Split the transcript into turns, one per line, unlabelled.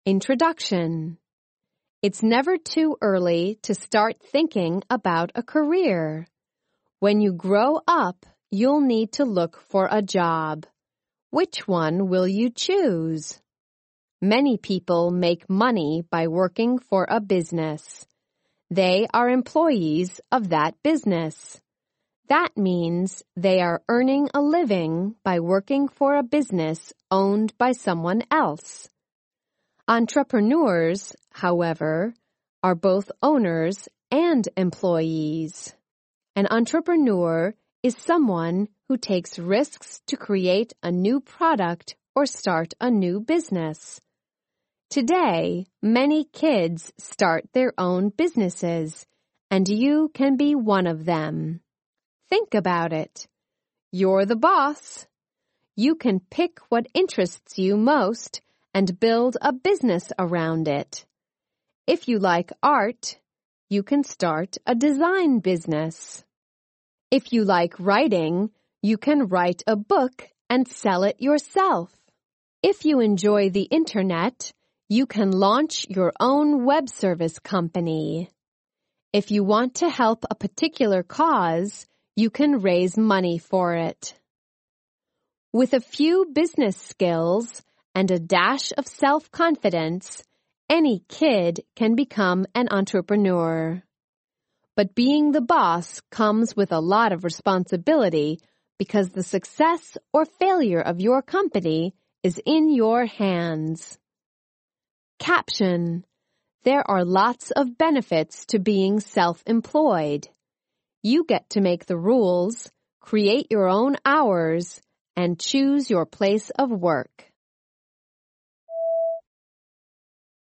Introduction. It's never too early to start thinking about a career. When you grow up, you'll need to look for a job. Which one will you choose? Many people make money by working for a business. They are employees of that business. That means they are earning a living by working for a business owned by someone else. Entrepreneurs, however, are both owners and employees. An entrepreneur is someone who takes risks to create a new product or start a new business. Today, many kids start their own businesses, and you can be one of them. Think about it. You're the boss. You can pick what interests you most and build a business around it. If you like art, you can start a design business. If you like writing, you can write a book and sell it yourself. If you enjoy the internet, you can launch your own web service company. If you want to help a particular cause, you can raise money for it. With a few business skills and a dash of self-confidence, any kid can become an entrepreneur. But being the boss comes with a lot of responsibility because the success or failure of your company is in your hands. Caption: There are lots of benefits to being self-employed. You get to make the rules, create your own hours, and choose your place of work.